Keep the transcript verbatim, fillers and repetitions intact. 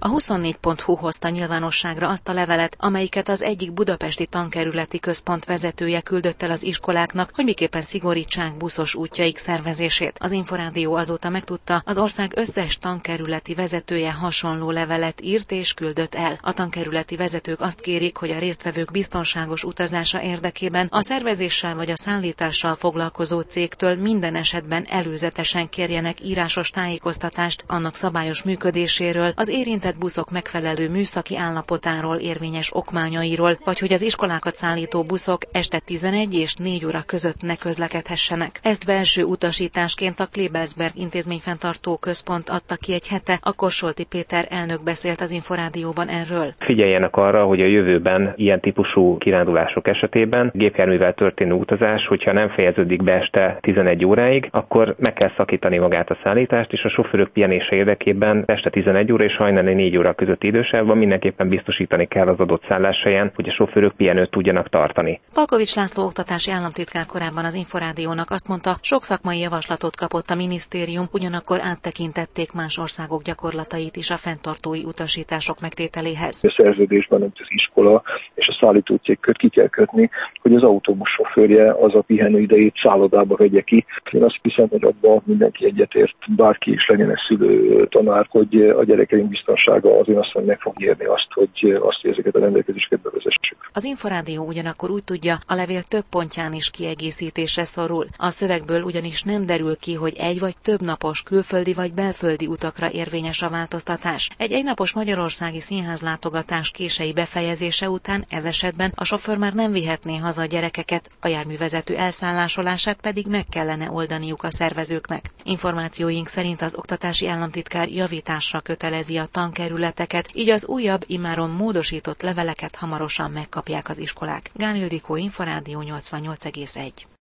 A huszonnégy pont hu hozta nyilvánosságra azt a levelet, amelyiket az egyik budapesti tankerületi központ vezetője küldött el az iskoláknak, hogy miképpen szigorítsák buszos útjaik szervezését. Az Inforádió azóta megtudta, az ország összes tankerületi vezetője hasonló levelet írt és küldött el. A tankerületi vezetők azt kérik, hogy a résztvevők biztonságos utazása érdekében a szervezéssel vagy a szállítással foglalkozó cégtől minden esetben előzetesen kérjenek írásos tájékoztatást annak szabályos működéséről, az érintett buszok megfelelő műszaki állapotáról, érvényes okmányairól, vagy hogy az iskolákat szállító buszok este tizenegy és négy óra között ne közlekedhessenek. Ezt belső utasításként a Klebelsberg intézményfenntartó központ adta ki egy hete, akkor Solti Péter elnök beszélt az Inforádióban erről. Figyeljenek arra, hogy a jövőben ilyen típusú kirándulások esetében gépjárművel történő utazás, hogyha nem fejeződik be este tizenegy óráig, akkor meg kell szakítani magát a szállítást, és a sofőrök pihenése érdekében este tizenegy óra és hajnali négy óra közötti idősávban mindenképpen biztosítani kell az adott szálláshelyen, hogy a sofőrök pihenőt tudjanak tartani. Palkovics László oktatási államtitkár korábban az Inforádiónak azt mondta, sok szakmai javaslatot kapott a minisztérium, ugyanakkor áttekintették más országok gyakorlatait is a fenntartói utasítások megtételéhez. A szerződésben, amit az iskola és a szállító cég köt, ki kell kötni, hogy az autóbusz sofőrje az a pihenő idejét szállodába vegye ki. Én azt hiszem, hogy abban mindenki egyetért, bárki is legyen ez szülő, tanár, hogy a gyerekeink biztonsága azért azt mondja, meg fog érni azt, hogy azt, hogy ezeket a rendelkezéseket bevezessük. Az Inforádió ugyanakkor úgy tudja, a levél több pontján is kiegészítésre szorul. A szövegből ugyanis nem derül ki, hogy egy vagy több napos külföldi vagy belföldi utakra érvényes a változtatás. Egy egynapos magyarországi színházlátogatás késői befejezése után ez esetben a sofőr már nem vihetné haza a gyerekeket, a járművezető elszállásolását pedig meg kellene oldaniuk a szervezőknek. Információink szerint az oktatási államtitkár javításra kötelezi a tankerületeket, így az újabb, immáron módosított leveleket hamarosan megkapják az iskolák. Gál Ildikó, Inforádió nyolcvannyolc egész egy.